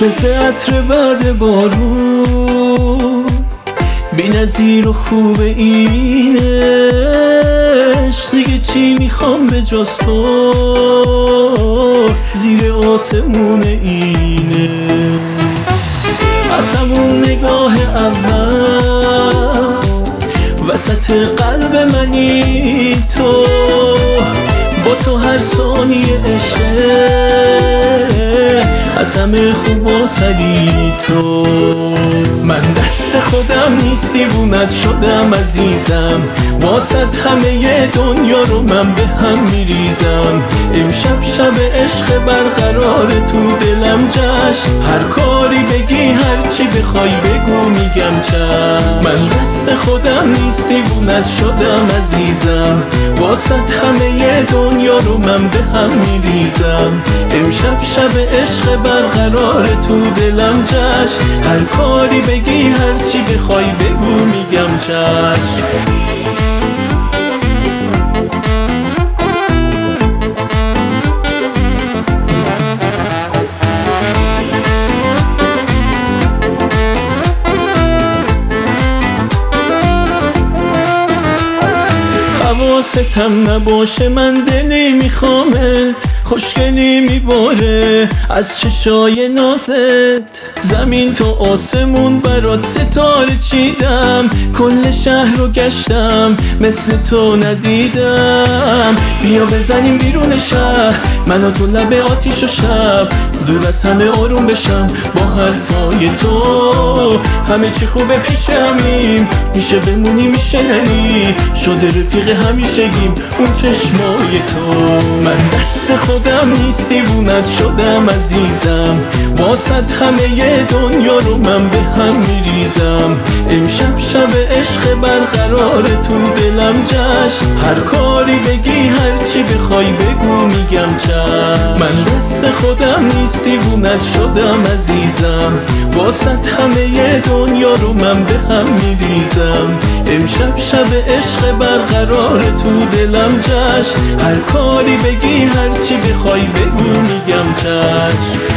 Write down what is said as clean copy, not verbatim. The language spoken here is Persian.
مثل عطر بعد بارون، بی نظیر و خوب این عشق. دیگه چی میخوام به جز تو زیر آسمون اینه. از همون نگاه اول وسط قلب منی تو، با تو هر ثانیه عشقه، از همه خوب و سری تو. من دست خودم نیست دیوونت شدم عزیزم، واسط همه دنیا رو من به هم میریزم. امشب شب عشق برقرار تو دلم جشن، هر کاری بگی هرچی بخوای بگو میگم چشم. من دست خودم نیست دیوونت شدم عزیزم، واسط همه دنیا رو من به هم میریزم. امشب شب عشق برقرار تو دلم جشن، هر کاری بگی هرچی بخوای بگو میگم چشم. حواستم نباشه من دلی میخوامت، خوشگلی میباره از چشای نازت. زمین تا آسمون برات ستاره چیدم، کل شهر رو گشتم مثل تو ندیدم. بیا بزنیم بیرون شهر، من و تو لب آتیش و شب، دور از همه آروم بشم با حرفای تو. همه چی خوبه پیش همیم، میشه بمونی میشه نری، شده رفیق همیشگیم اون چشمای تو. من دست خودم نیست دیوونت شدم عزیزم، واسط همه دنیا رو من به هم میریزم. امشب شب عشق برقرار تو دلم جشن، هر کاری بگی هرچی بخوای بگو میگم چشم. من دست خودم نیست دیوونت شدم عزیزم، واسط همه دنیا رو من به هم میریزم. امشب شب عشق برقرار تو دلم جشن، هر کاری بگی هرچی بخوای بگو میگم چشم.